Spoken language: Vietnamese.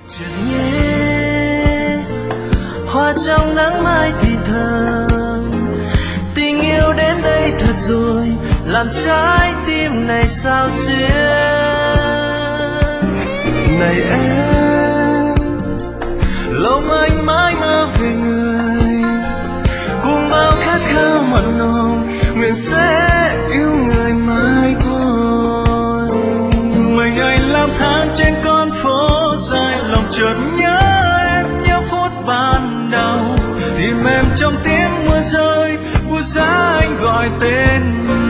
chợt nhé hoa trong nắng mai thì thầm, tình yêu đến đây thật rồi, làm trái tim này sao xuyên. Này em, lòng anh mãi mơ về người, cùng bao khát khao mặn nồng, nguyện sẽ yêu người mãi thôi. Mình anh lang thang trên con phố dài, lòng chợt nhớ em, nhớ phút ban đầu, tìm em trong tiếng mưa rơi, buốt giá anh gọi tên